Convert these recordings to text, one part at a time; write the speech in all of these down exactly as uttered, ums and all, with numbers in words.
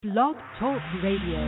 Blog Talk Radio.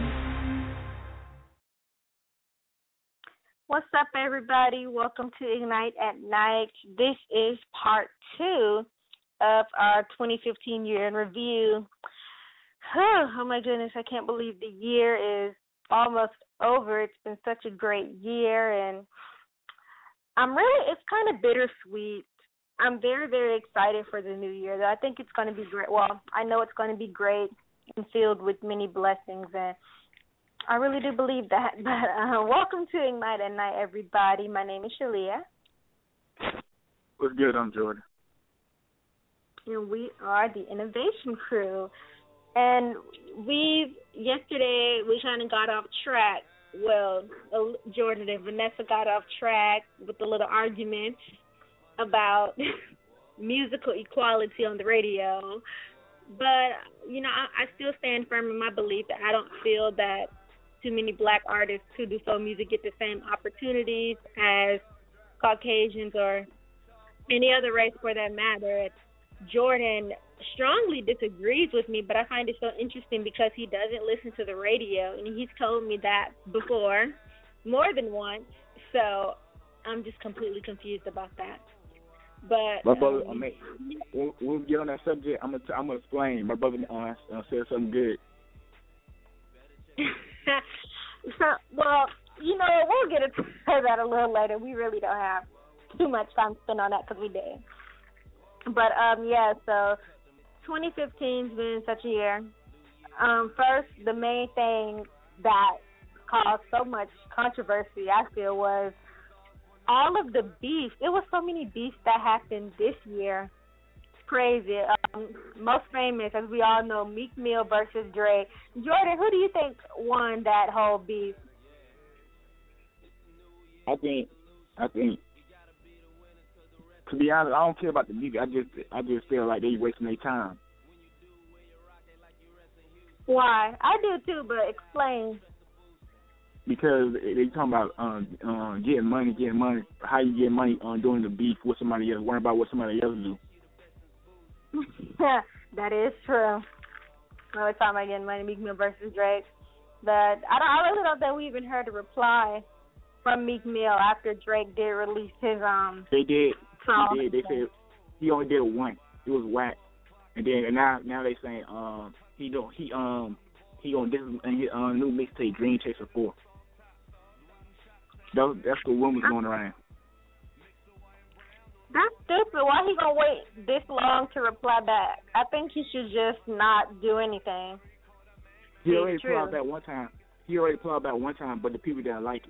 What's up, everybody? Welcome to Ignite at Night. This is part two of our twenty fifteen year in review. Oh my goodness, I can't believe the year is almost over. It's been such a great year, and I'm really, it's kind of bittersweet. I'm very, very excited for the new year. I think it's going to be great. Well, I know it's going to be great and filled with many blessings, and I really do believe that. But uh, welcome to Ignite at Night, everybody. My name is Shalia. What's good? I'm Jordan. And we are the Innovation Crew. And we, yesterday, we kind of got off track. Well, uh, Jordan and Vanessa got off track with a little argument about musical equality on the radio. But, you know, I, I still stand firm in my belief that I don't feel that too many black artists who do soul music get the same opportunities as Caucasians or any other race for that matter. Jordan strongly disagrees with me, but I find it so interesting because he doesn't listen to the radio, and he's told me that before, more than once. So I'm just completely confused about that. But my brother, um, I mean, we'll, we'll get on that subject. I'm gonna, t- I'm gonna explain. My brother uh, uh, said something good. Well, you know, we'll get into that a little later. We really don't have too much time to spend on that because we did. But um, yeah. So twenty fifteen's been such a year. Um, first, the main thing that caused so much controversy, I feel, was all of the beef. It was so many beefs that happened this year. It's crazy. Um, most famous, as we all know, Meek Mill versus Drake. Jordan, who do you think won that whole beef? I think, I think, to be honest, I don't care about the music. I just, I just feel like they wasting their time. Why? I do too, but explain. Because they talking about um, uh, getting money, getting money. How you get money on uh, doing the beef with somebody else, worrying about what somebody else do. That is true. We're talking about getting money, Meek Mill versus Drake. But I don't. I really don't think we even heard a reply from Meek Mill after Drake did release his um. They did. Song. They did. They said he only did it once. It was whack. And then and now now they saying um he don't he um he gonna this is his uh, new mixtape Dream Chaser four. That, that's the rumors going around. That's stupid. Why he gonna wait this long to reply back? I think he should just not do anything. He already true. replied back one time. He already replied back one time, but the people didn't like it.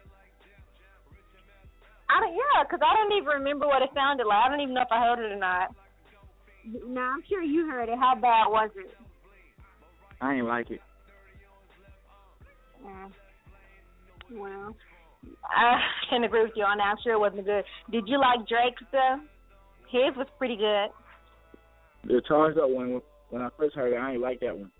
I don't. Yeah, because I don't even remember what it sounded like. I don't even know if I heard it or not. No, I'm sure you heard it. How bad was it? I ain't like it. Yeah. Well. I can agree with you on that. I'm sure it wasn't good. Did you like Drake's though? His was pretty good. The charged up one, when I first heard it, I ain't like that one.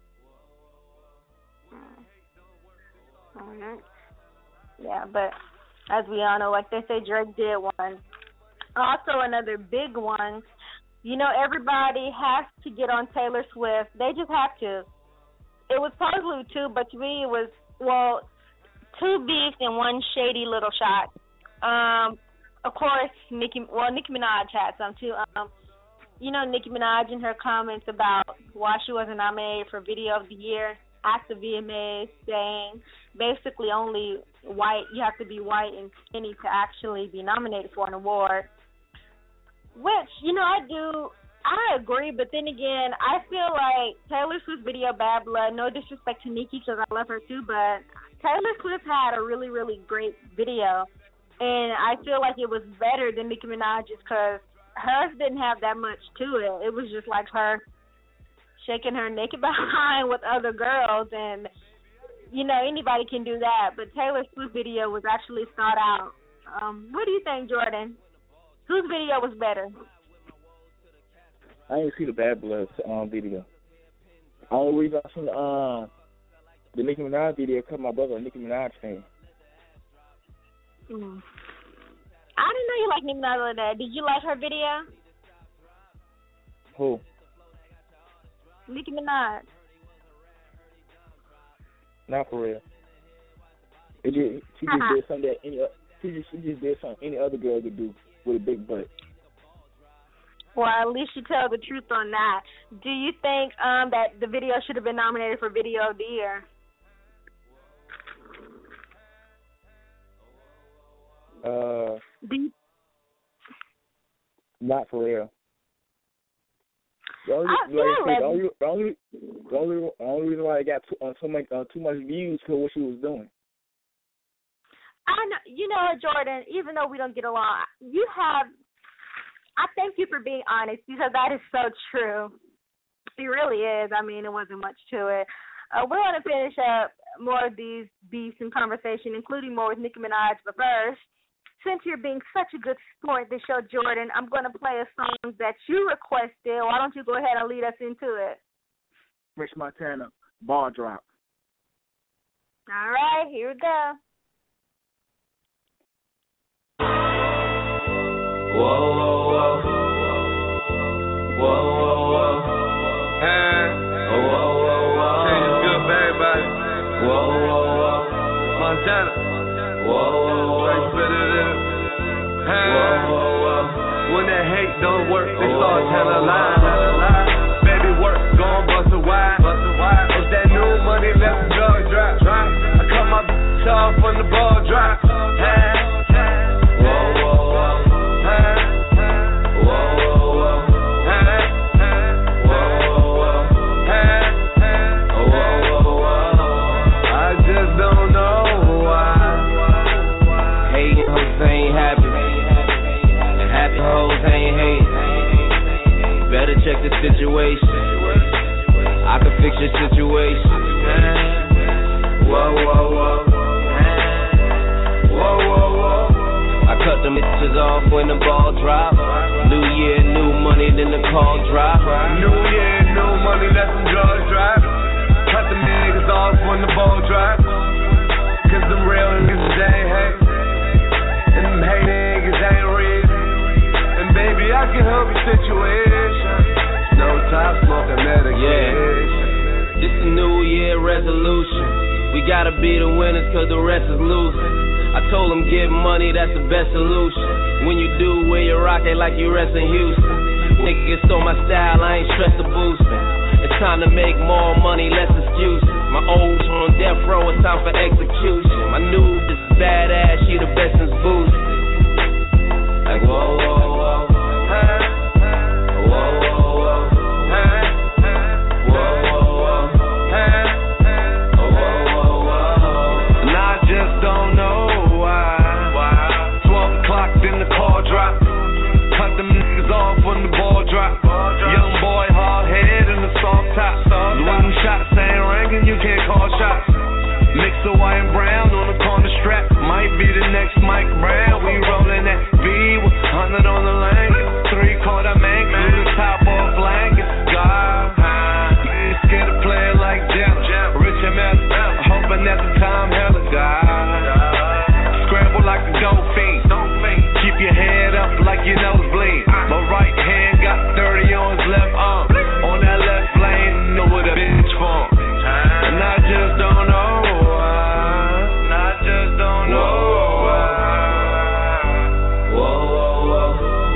All right. Yeah, but as we all know, like they say, Drake did one. Also, another big one. You know, everybody has to get on Taylor Swift. They just have to. It was supposedly two, but to me it was, well, two beefs and one shady little shot. Um, of course, Nicki, well, Nicki Minaj had some too. Um, you know, Nicki Minaj and her comments about why she wasn't nominated for Video of the Year at the V M As, saying basically only white, you have to be white and skinny to actually be nominated for an award. Which, you know, I do, I agree, but then again, I feel like Taylor Swift's video, Bad Blood, no disrespect to Nicki because I love her too, but Taylor Swift had a really, really great video, and I feel like it was better than Nicki Minaj's because hers didn't have that much to it. It was just like her shaking her naked behind with other girls, and, you know, anybody can do that, but Taylor Swift's video was actually thought out. Um, what do you think, Jordan? Whose video was better? I didn't see the Bad Blood um, video. The only reason I seen the, uh, the Nicki Minaj video because my brother a Nicki Minaj fan. Mm. I didn't know you liked Nicki Minaj like that. Did you like her video? Who? Nicki Minaj. Not for real. It just, she just Uh-huh. did something that any o- she just she just did something any other girl could do with a big butt. Well, at least you tell the truth on that. Do you think um that the video should have been nominated for Video of the Year? Uh, Do you, not for real. The only, I like feel I said, like- the only, the only, the only, the only reason why it got too, uh, so much, uh, too much views because what she was doing. I know, you know, Jordan, even though we don't get along, you have, I thank you for being honest because that is so true. It really is. I mean, it wasn't much to it. Uh, we're going to finish up more of these beefs and conversation, including more with Nicki Minaj. But first, since you're being such a good sport this show, Jordan, I'm going to play a song that you requested. Why don't you go ahead and lead us into it? Rich Montana, Ball Drop. All right, here we go. Whoa, whoa, whoa. Whoa, whoa, whoa. Hey. Oh, whoa, whoa, whoa. Change is good for everybody. Whoa, whoa, whoa. Montana. Whoa, whoa, whoa. They spit it in. Hey. Whoa, whoa, whoa. When that hate don't work, they start telling lies. Baby work, gon' bust a wide. It's that new money, let the drug drop. I cut my bitch off when the ball drop. Hey. Whoa, whoa. Check the situation. I can fix your situation. Whoa, whoa, whoa. Whoa, whoa, whoa. I cut them bitches off when the ball drop. New year, new money, then the call drop. New year, new money, let them drugs drop. Cut them niggas off when the ball drop. Cause them real niggas ain't hate. And them hate niggas ain't real. And baby, I can help your situation. No top smoking medication. Yeah. This a new year resolution. We gotta be the winners cause the rest is losing. I told them get money, that's the best solution. When you do, wear your rocket like you rest in Houston. Niggas stole my style, I ain't stressed or boosting. It's time to make more money, less excuses. My old on death row, it's time for execution. My new is badass, she the best since boosting. Like whoa, whoa, whoa. Hey. Whoa, whoa, whoa. Hey. Whoa, whoa, whoa. Hey. Whoa, whoa, whoa. And I just don't know why. Why? twelve o'clock, then the call drop. Cut them niggas off when the ball drop. Young boy, hard head and the soft top. When them shots ain't ringing, you can't call shots. Mix of white and brown on the corner strap. Might be the next Mike Brown. We rolling that V with one hundred on the lane. Three quarter man, through the top off blanket. God, you scared to play it like Jim. Rich and Mel, hoping at the time, hella God. Scramble like a dope fiend. Keep your head up like your nose bleed. My right hand got thirty on his left arm. On that left lane, know what a bitch from. And I just don't know why. And I just don't know why. Whoa, whoa, whoa.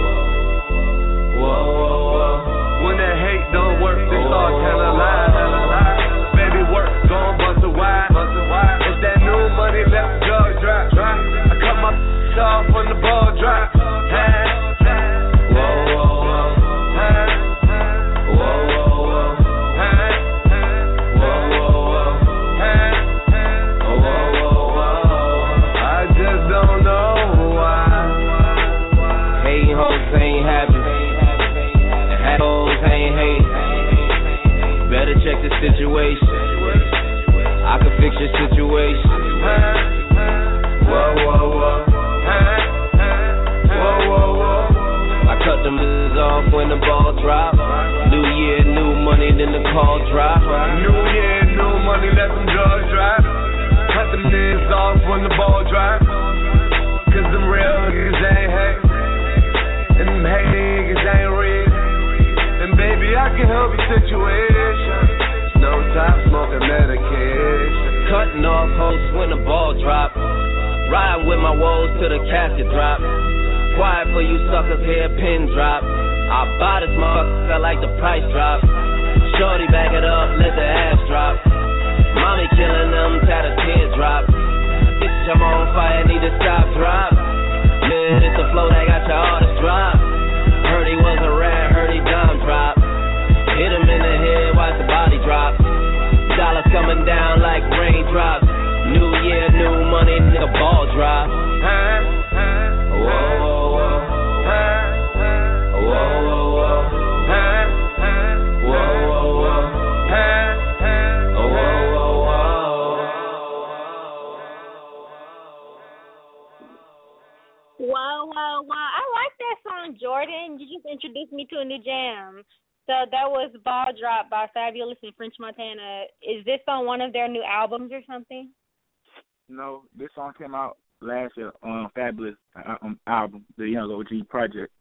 Whoa, whoa, whoa. When that hate don't work, they start telling lies. Baby work, gon' bust a wide. It's that new money, let the drug drop. I cut my off when the ball drop. Hey. Whoa, whoa, whoa. Hey. Whoa, whoa, whoa. Hey. Whoa, whoa, whoa. Hey. Whoa, whoa, whoa. I just don't know why. Hating hoes ain't happy. And happy hoes ain't hate. Better check the situation. I can fix your situation. Hey. Whoa, whoa, whoa. Hey. Whoa, whoa, whoa. I cut them bitches off when the ball drop. New year, new money, then the call drop. New year, new money, let them drugs drop. Cut them niggas off when the ball drop. Cause them real niggas ain't hate. And them hate niggas ain't real. And baby, I can help your situation. No top smoking medication. Cut drop. Riding with my woes till the casket drop. Quiet for you suckers, hear a pin drop. I buy this motherfucker like the price drop. Shorty back it up, let the ass drop. Mommy killing them, got a teardrop. Bitch, I'm on fire, need to stop, drop. Yeah, it's the flow that got your artist drop. Heard he was a rat, heard he dime drop. Hit him in the head, watch the body drop. Dollars coming down like raindrops. New year, new money, nigga, ball drop. Whoa, whoa, whoa. Whoa, whoa, whoa. Whoa, whoa, whoa. Whoa, whoa, whoa. Wow, wow, wow. I like that song, Jordan. You just introduced me to a new jam. So that was Ball Drop by Fabulous and French Montana. Is this on one of their new albums or something? No, this song came out last year on Fabulous um, album, the Young O G Project.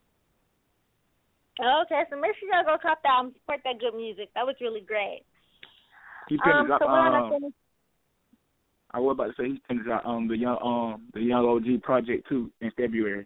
Okay, so make sure y'all go check that out and support that good music. That was really great. He Um, up, so we're gonna um, finish. I was about to say he finished out um the young um the Young O G Project too in February.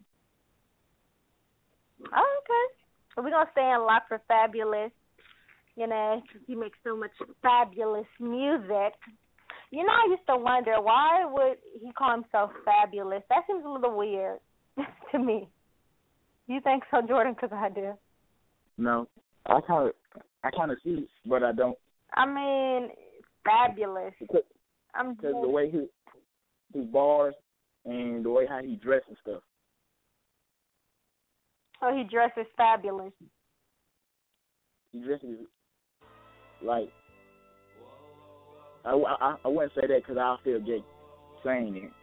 Oh, okay. So we're gonna stay in lock for Fabulous. You know, 'cause he makes so much fabulous music. You know, I used to wonder, why would he call himself Fabulous? That seems a little weird to me. You think so, Jordan? Because I do. No, I kind of, I kind of see it, but I don't. I mean, Fabulous. Because, I'm because just... the way he, his bars and the way how he dressed and stuff. Oh, he dresses fabulous. He dresses like. I, I, I wouldn't say that because I feel gay saying it.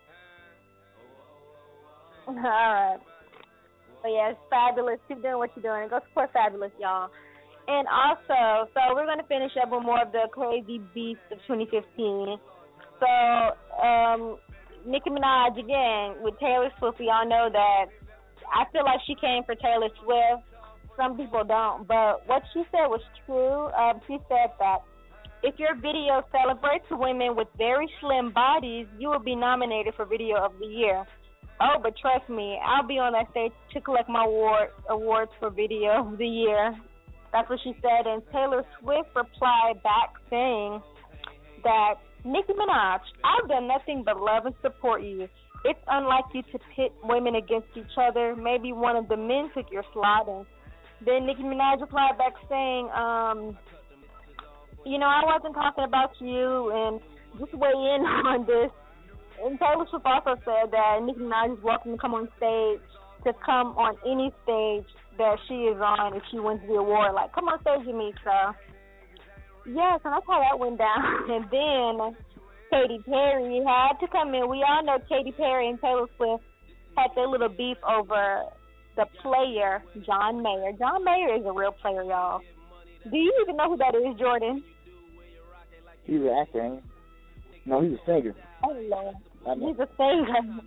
All right. But yeah, it's Fabulous. Keep doing what you're doing. And go support Fabulous, y'all. And also, so we're going to finish up with more of the crazy beats of twenty fifteen. So, um, Nicki Minaj, again, with Taylor Swift, we all know that I feel like she came for Taylor Swift. Some people don't. But what she said was true. Um, she said that if your video celebrates women with very slim bodies, you will be nominated for Video of the Year. Oh, but trust me, I'll be on that stage to collect my award, awards for Video of the Year. That's what she said. And Taylor Swift replied back saying that, Nicki Minaj, I've done nothing but love and support you. It's unlike you to pit women against each other. Maybe one of the men took your slot. And then Nicki Minaj replied back saying, um, you know, I wasn't talking about you, and just weigh in on this. And Taylor Swift also said that Nicki Minaj is welcome to come on stage, to come on any stage that she is on if she wins the award. Like, come on stage with me, so. Yeah, so that's how that went down. And then Katy Perry had to come in. We all know Katy Perry and Taylor Swift had their little beef over the player, John Mayer. John Mayer is a real player, y'all. Do you even know who that is, Jordan? He's an actor, ain't he? No, he's a singer. Oh, Lord. He's a singer.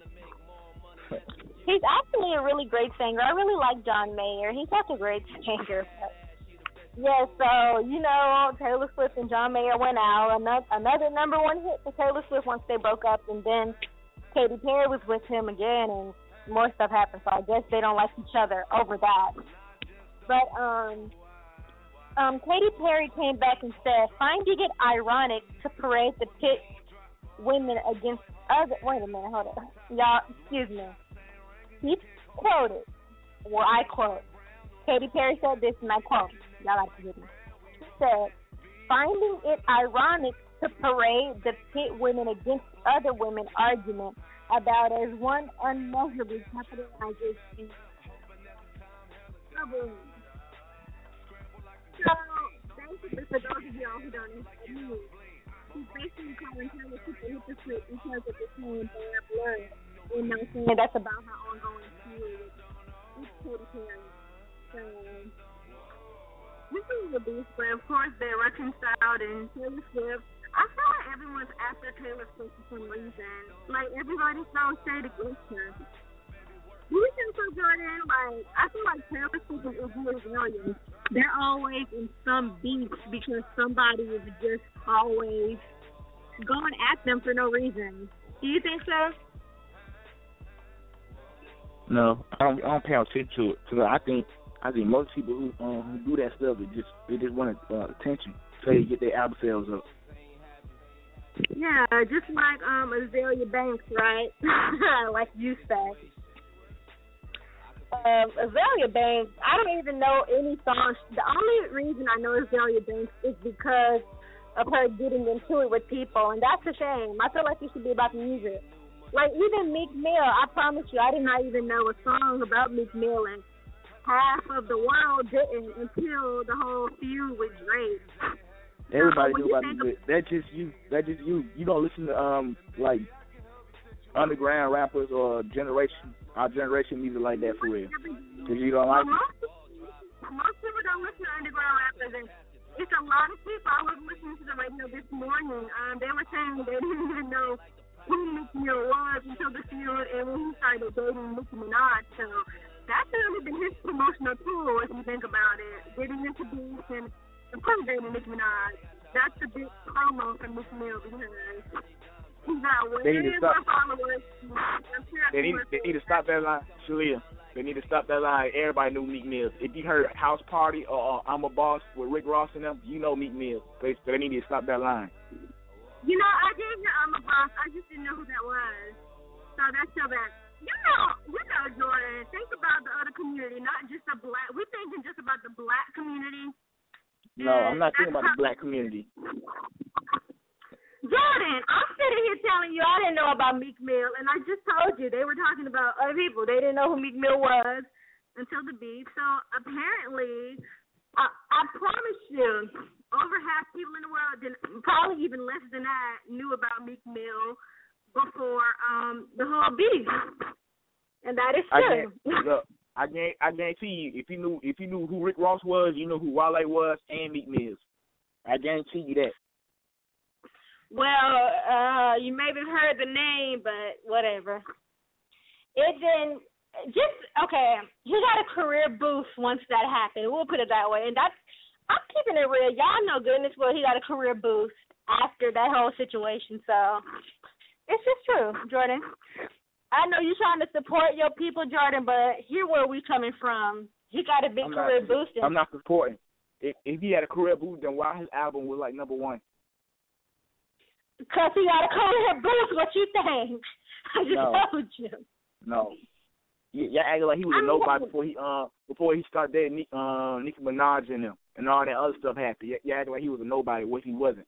He's actually a really great singer. I really like John Mayer. He's such a great singer. Yeah, so, you know, Taylor Swift and John Mayer went out. Another, another number one hit for Taylor Swift once they broke up, and then Katy Perry was with him again, and more stuff happened. So I guess they don't like each other over that. But, um... Um, Katy Perry came back and said, finding it ironic to parade the pit women against other... Wait a minute, hold on. Y'all, excuse me. He quoted, well, I quote, Katy Perry said this, and I quote, y'all like to hear me. She said, finding it ironic to parade the pit women against other women argument about as one unmeasurably capitalization. So, basically, for those of y'all who don't know, he's basically calling Taylor Swift a hypocrite because of the same bad blood. And not saying that's about her ongoing feud with Katy Perry. So, this is the beast, but of course they're reconciled, and Taylor Swift, I feel like everyone's after Taylor Swift for some reason. Like, everybody's so shade against her. Do you think so, Jordan? Like, I feel like Taylor Swift and Iggy Azalea, they're always in some beef because somebody is just always going at them for no reason. Do you think so? No, I don't. I don't pay attention to it. Cause I think I think most people who um, who do that stuff, they just they just want uh, attention, so they get their album sales up. Yeah, just like um Azealia Banks, right? Like you said. Um, Azealia Banks, I don't even know any songs. The only reason I know Azealia Banks is because of her getting into it with people, and that's a shame. I feel like it should be about the music. Like, even Meek Mill, I promise you, I did not even know a song about Meek Mill, and half of the world didn't until the whole feud with Drake. Everybody so, knew about Meek Mill. That's just you. That's just you. You don't listen to, um like, underground rappers or generation, our generation music like that for real. Because you don't like most, it. Most people don't listen to underground rappers, and it's a lot of people. I was listening to the radio this morning. Um, they were saying they didn't even know who Meek Mill was until the feud and when he started dating Nicki Minaj. So that's really been his promotional tool if you think about it. Getting into beats and, and putting dating Nicki Minaj. That's the big promo for Meek Mill because he's got way more followers. They need, they need to stop that line, Shalia. They need to stop that line. Everybody knew Meek Mill. If you heard House Party or uh, I'm a Boss with Rick Ross and them, you know Meek Mill. They, they need to stop that line. You know, I did hear I'm a Boss. I just didn't know who that was. So that's so bad. You know, you know, Jordan, think about the other community, not just the black. We're thinking just about the black community. No, I'm not thinking about the black community. Jordan, I'm sitting here telling you I didn't know about Meek Mill, and I just told you they were talking about other people. They didn't know who Meek Mill was until the beef. So apparently, I, I promise you, over half people in the world, didn't, probably even less than that, knew about Meek Mill before um, the whole beef, and that is true. I look, I guarantee, I guarantee you, if you knew if you knew who Rick Ross was, you know who Wale was, and Meek Mill. I guarantee you that. Well, uh, you may have heard the name, but whatever. It didn't, just, okay, he got a career boost once that happened. We'll put it that way. And that's, I'm keeping it real. Y'all know goodness well he got a career boost after that whole situation. So it's just true, Jordan. I know you're trying to support your people, Jordan, but here where we coming from. He got a big I'm career not, boost. I'm not supporting. If, if he had a career boost, then why his album was like number one? Because he got a career boost. What you think? I just no. told you. No. Y'all acting like he was a nobody before he uh before he started dating uh, Nicki Minaj and them and all that other stuff happened. Y'all acting like he was a nobody, which he wasn't.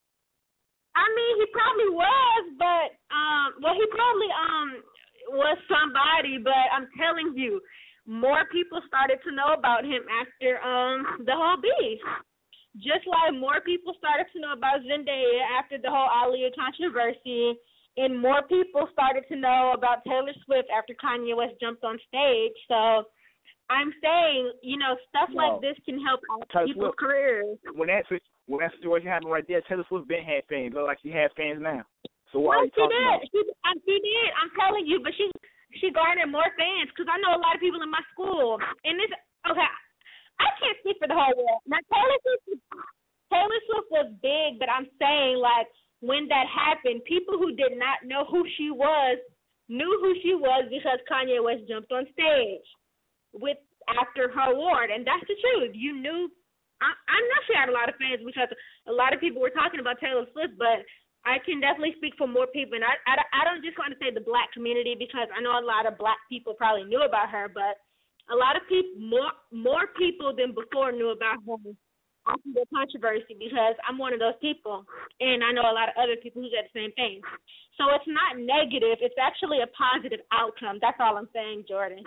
I mean, he probably was, but um, well, he probably um was somebody. But I'm telling you, more people started to know about him after um the whole beef. Just like more people started to know about Zendaya after the whole Aaliyah controversy, and more people started to know about Taylor Swift after Kanye West jumped on stage. So I'm saying, you know, stuff no. like this can help Taylor people's Swift, careers. When that when that situation happened right there, Taylor Swift been had fans. Look like she has fans now. So why well, are you she talking did. about? She, um, she did. I'm telling you, but she she garnered more fans because I know a lot of people in my school. And this, okay. I can't speak for the whole world. Now, Taylor Swift, Taylor Swift was big, but I'm saying, like, when that happened, people who did not know who she was knew who she was because Kanye West jumped on stage with after her award, and that's the truth. You knew. I, I know she had a lot of fans because a lot of people were talking about Taylor Swift, but I can definitely speak for more people. And I, I, I don't just want to say the black community because I know a lot of black people probably knew about her, but a lot of people, more more people than before knew about her after the controversy because I'm one of those people, and I know a lot of other people who did the same thing. So it's not negative. It's actually a positive outcome. That's all I'm saying, Jordan.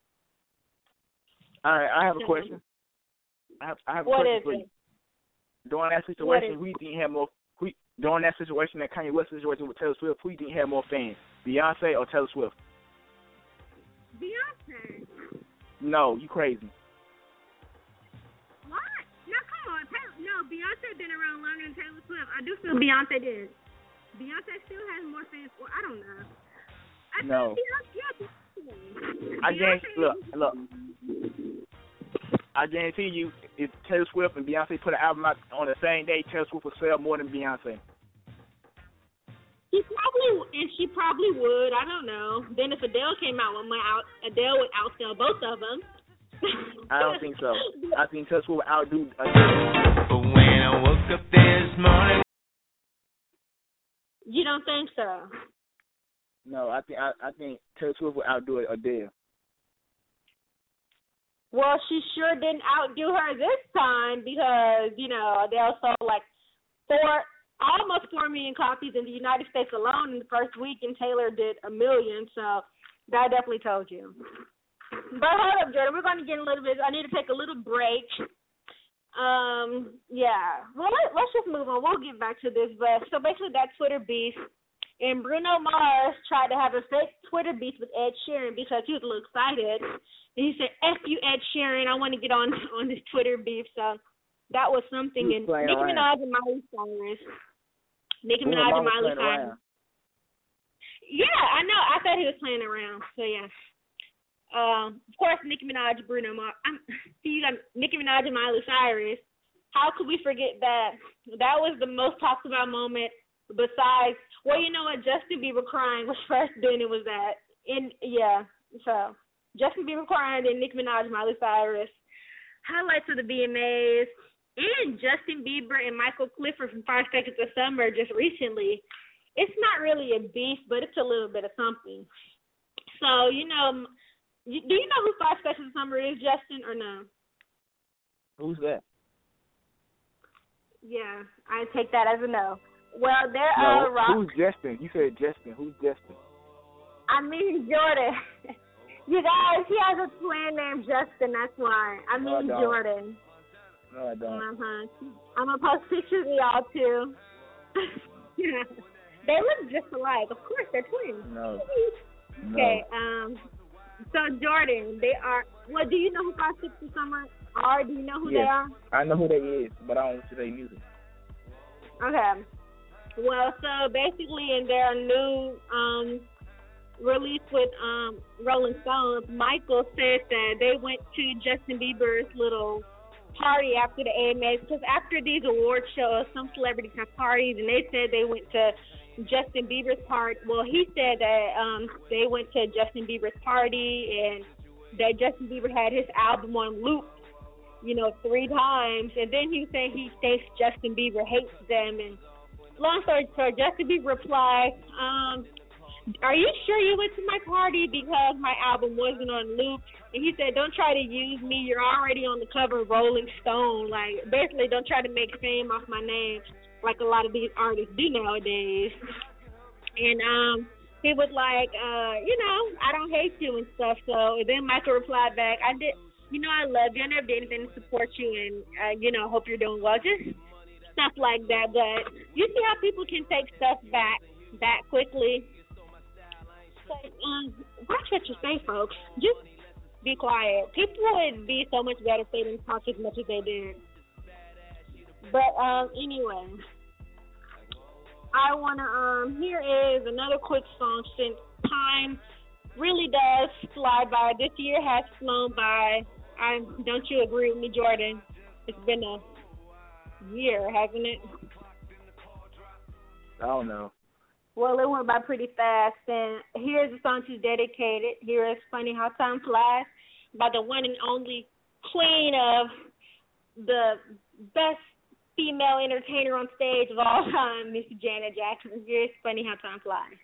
All right, I have a question. I have, I have a what question is for it? you. During that situation, who you think had more? Who, during that situation, that Kanye West situation with Taylor Swift, who you think had more fans, Beyonce or Taylor Swift? Beyonce. No, you crazy. What? No, come on. Taylor, no, Beyonce been around longer than Taylor Swift. I do feel Beyonce did. Beyonce still has more fans. Well, I don't know. I no. Beyonce, I guarantee. Look, look. I guarantee you, if Taylor Swift and Beyonce put an album out on the same day, Taylor Swift will sell more than Beyonce. She probably, and she probably would. I don't know. Then if Adele came out one month, out, Adele would outsell both of them. I don't think so. I think Taylor Swift would outdo Adele. But when I woke up this morning. You don't think so? No, I think I, I think Taylor Swift would outdo Adele. Well, she sure didn't outdo her this time because, you know, Adele sold like four, almost four million copies in the United States alone in the first week, and Taylor did a million, so that definitely told you. But hold up, Jordan, we're going to get a little bit, I need to take a little break. Um, yeah. Well, let, let's just move on. We'll get back to this, but so basically that Twitter beef, and Bruno Mars tried to have a fake Twitter beef with Ed Sheeran because he was a little excited. And he said, F you, Ed Sheeran, I want to get on on this Twitter beef. So that was something. And Nicki Minaj and Miley Cyrus. Nicki Minaj and Miley Cyrus. Yeah, I know. I thought he was playing around. So, yeah. Um, of course, Nicki Minaj, Bruno Mars. I'm, see, you got Nicki Minaj and Miley Cyrus. How could we forget that? That was the most talked about moment besides, well, you know what, Justin Bieber crying was first, then it was that. And, yeah, so Justin Bieber crying, then Nicki Minaj, Miley Cyrus. Highlights of the V M As. And Justin Bieber and Michael Clifford from Five Seconds of Summer just recently. It's not really a beef, but it's a little bit of something. So, you know, do you know who Five Seconds of Summer is, Justin, or no? Who's that? Yeah, I take that as a no. Well, they're no, uh, rock. Who's Justin? You said Justin. Who's Justin? I mean Jordan. You guys, he has a twin named Justin. That's why. I mean no, I Jordan. No, I don't. Uh huh. I'm gonna post pictures of y'all too. Yeah. They look just alike. Of course, they're twins. No. Okay. No. Um. So Jordan, they are. Well, do you know who Five Seconds of Summer are? Do you know who yes. they are? I know who they is, but I don't listen to their music. Okay. Well, so basically in their new um, release with um, Rolling Stones, Michael said that they went to Justin Bieber's little party after the A M As, because after these award shows, some celebrities have parties, and they said they went to Justin Bieber's party. Well, he said that um, they went to Justin Bieber's party and that Justin Bieber had his album on loop, you know, three times, and then he said he thinks Justin Bieber hates them. And long story short, Justin Bieber replied, um, are you sure you went to my party because my album wasn't on loop? And he said, don't try to use me. You're already on the cover of Rolling Stone. Like, basically, don't try to make fame off my name like a lot of these artists do nowadays. And um, he was like, uh, you know, I don't hate you and stuff. So then Michael replied back, I did, you know, I love you. I never did anything to support you, and, uh, you know, hope you're doing well. Just stuff like that. But you see how people can take stuff back that quickly. So, um, watch what you say, folks. Just be quiet. People would be so much better if they didn't talk as much as they did. But um, anyway, I wanna um. Here is another quick song since time really does fly by. This year has flown by. I don't you agree with me, Jordan? It's been a year, hasn't it? I don't know. Well, it went by pretty fast, and here's a song to dedicate it. Here is Funny How Time Flies by the one and only queen of the best female entertainer on stage of all time, Miss Janet Jackson. Here's Funny How Time Flies.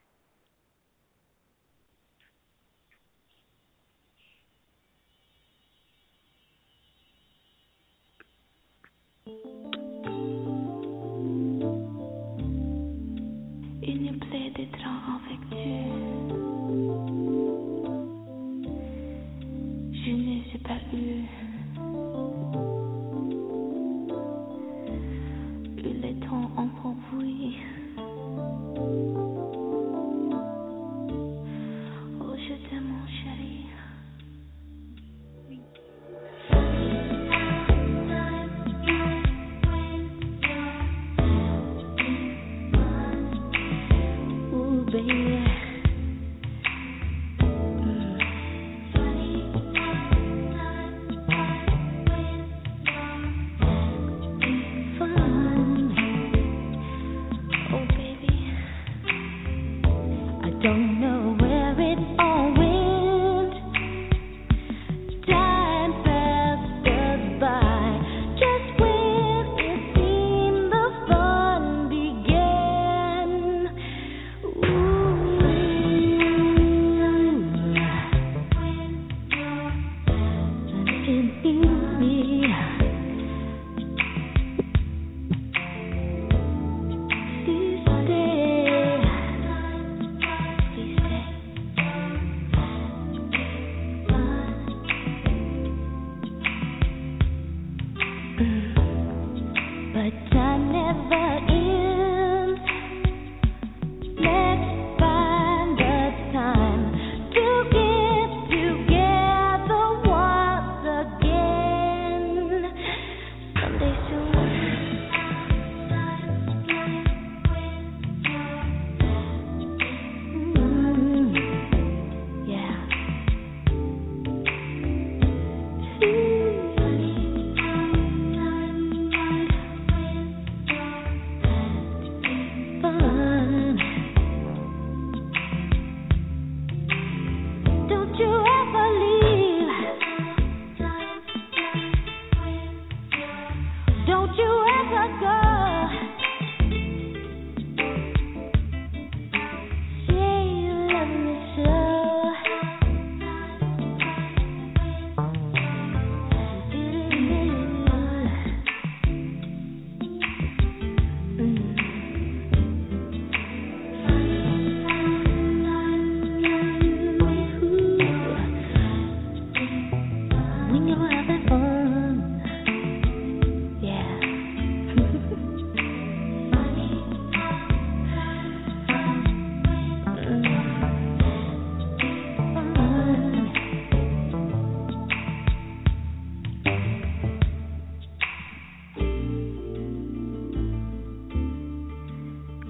Il me plaît d'être avec tu. Je ne sais pas eu, eu le temps encore oui. Oh, je t'aime mon chéri. Baby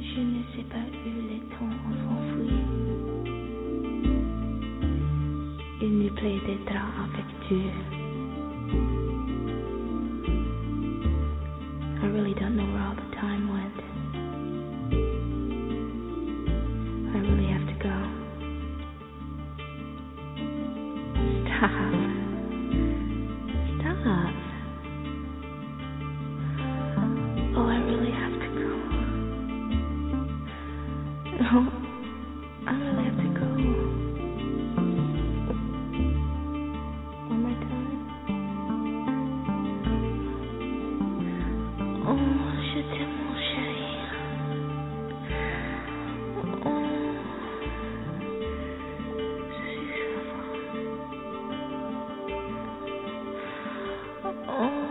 Je ne sais pas où les temps ont enfoui. Une nuit pleine des draps affectueux. I really don't know where all the time went. I really have to go. Stop. Stop. Oh, I really have to go. No, I really have to go. One more time. Oh, je t'aime, mon chéri. Oh, je suis oh.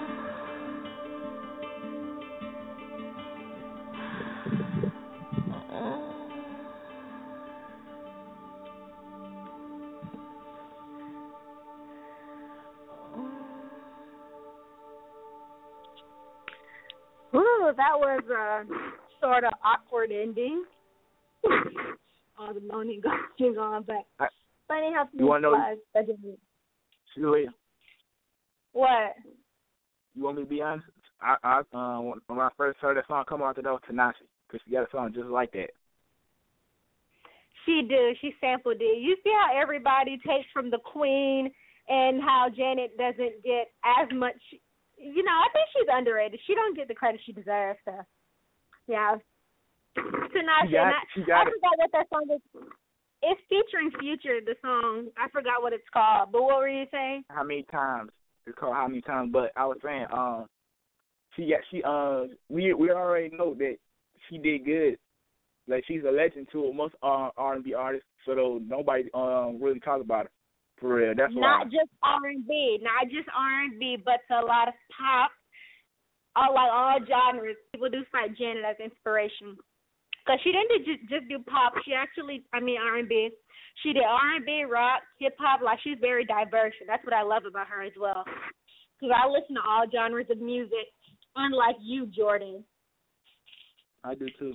Ooh, that was a sort of awkward ending. All the moaning going on, but I, funny how you want to know? I didn't. Julia, What? you want me to be honest? I, I uh, when, when I first heard that song come out, that was Tanashi, because she got a song just like that. She do. She sampled it. You see how everybody takes from the Queen and how Janet doesn't get as much. You know, I think she's underrated. She don't get the credit she deserves. So, yeah. Tanashi, She got, I, she got I forgot what that song is. It's featuring Future, the song. I forgot what it's called. But what were you saying? How many times? It's called How Many Times. But I was saying, um, she got she uh we we already know that she did good. Like, she's a legend to most uh, R and B artists, so though nobody um really talk about her. For real, that's why. Not just R and B, not just R and B, but a lot of pop, all like all genres. People do cite Janet as inspiration, cause she didn't just just do pop. She actually, I mean R and B. She did R and B, rock, hip hop. Like, she's very diverse, and that's what I love about her as well. Cause I listen to all genres of music, unlike you, Jordan. I do too.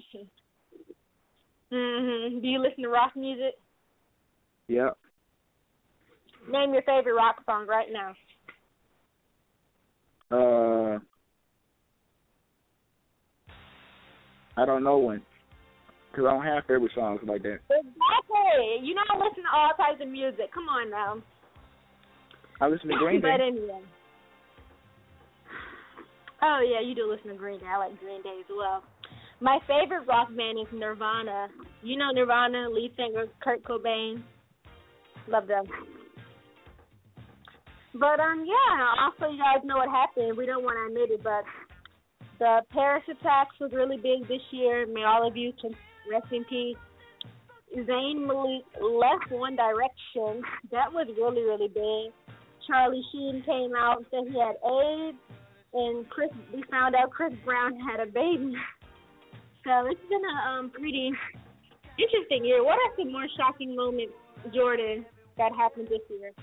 Mhm. Do you listen to rock music? Yeah. Name your favorite rock song right now. Uh, I don't know one, cause I don't have favorite songs like that. Exactly. You know I listen to all types of music. Come on now. I listen to Green Day. But anyway. Oh yeah, you do listen to Green Day. I like Green Day as well. My favorite rock band is Nirvana. You know Nirvana, lead singer Kurt Cobain. Love them. But, um, yeah, also you guys know what happened. We don't want to admit it, but the Paris attacks was really big this year. May all of you can rest in peace. Zayn Malik left One Direction. That was really, really big. Charlie Sheen came out and said he had AIDS, and Chris, we found out Chris Brown had a baby. So it's been a um, pretty interesting year. What are some more shocking moments, Jordan, that happened this year?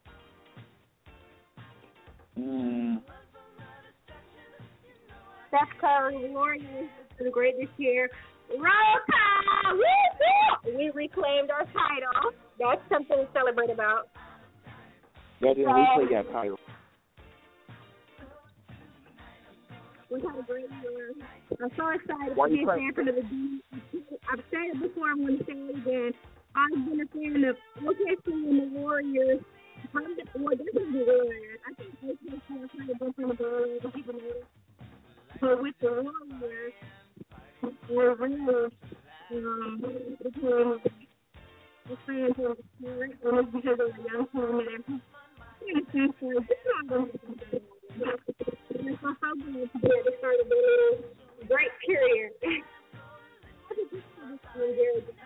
Mm. Steph Curry, Warriors, been great this year. Roll Tide! Woo-hoo! We reclaimed our title. That's something to celebrate about. Yeah, then we play that title. We had a great year. I'm so excited Why to be you a play? fan of the D. I've said it before, I'm going to say it again. I've been a fan of O K C and the Warriors. Well, this is the Warriors. I think O K C is kind of different about people know. But with the Warriors, we're really, um, because the fans are great, and it's because of the young team and everything. In a sense, like, this is not going to be and so how good to be able to start a really great period. I think this is really very good.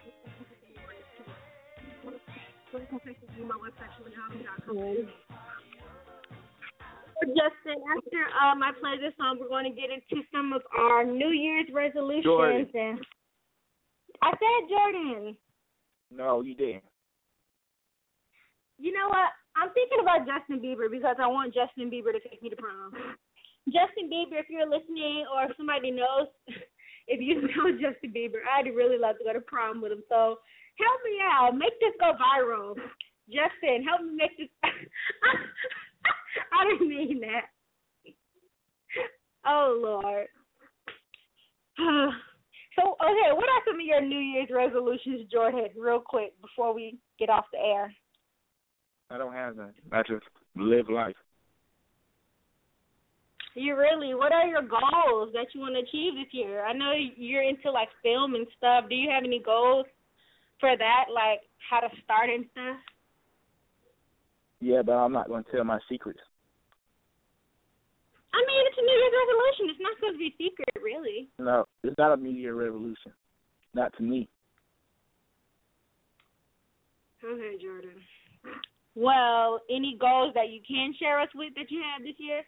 Justin, after um, I play this song, we're going to get into some of our New Year's resolutions. Jordan. And I said Jordan. No, you didn't. You know what? I'm thinking about Justin Bieber because I want Justin Bieber to take me to prom. Justin Bieber, if you're listening or if somebody knows, if you know Justin Bieber, I'd really love to go to prom with him. So help me out. Make this go viral. Justin, help me make this. I didn't mean that. Oh, Lord. So, okay, what are some of your New Year's resolutions, Jordan, real quick, before we get off the air? I don't have that. I just live life. You really? What are your goals that you want to achieve this year? I know you're into, like, film and stuff. Do you have any goals for that, like how to start and stuff? Yeah, but I'm not going to tell my secrets. I mean, it's a New Year's resolution. It's not supposed to be secret, really. No, it's not a New Year revolution. Not to me. Okay, Jordan. Well, any goals that you can share us with that you have this year?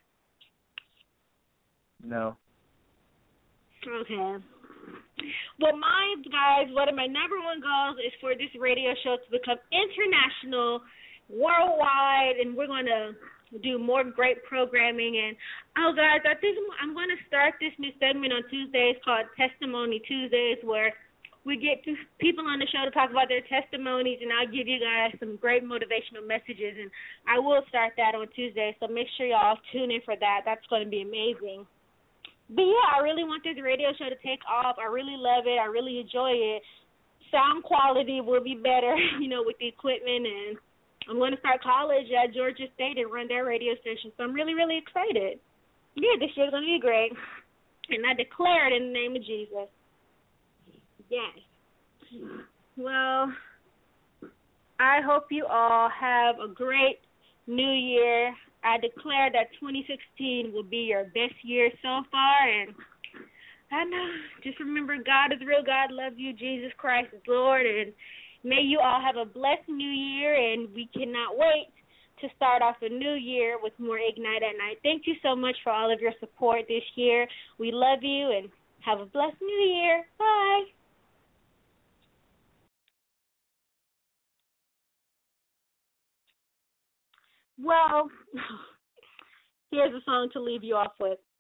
No. Okay. Well, mine, guys, one of my number one goals is for this radio show to become international, worldwide, and we're going to do more great programming. And, oh, guys, I think I'm going to start this new segment on Tuesdays called Testimony Tuesdays, where we get to people on the show to talk about their testimonies, and I'll give you guys some great motivational messages. And I will start that on Tuesday, so make sure y'all tune in for that. That's going to be amazing. But, yeah, I really want this radio show to take off. I really love it. I really enjoy it. Sound quality will be better, you know, with the equipment, and I'm going to start college at Georgia State and run their radio station, so I'm really, really excited. Yeah, this year's going to be great, and I declare it in the name of Jesus. Yes. Well, I hope you all have a great new year. I declare that twenty sixteen will be your best year so far, and I know, just remember God is real, God loves you, Jesus Christ is Lord, and may you all have a blessed new year, and we cannot wait to start off a new year with more Ignite at Night. Thank you so much for all of your support this year. We love you, and have a blessed new year. Bye. Well, here's a song to leave you off with.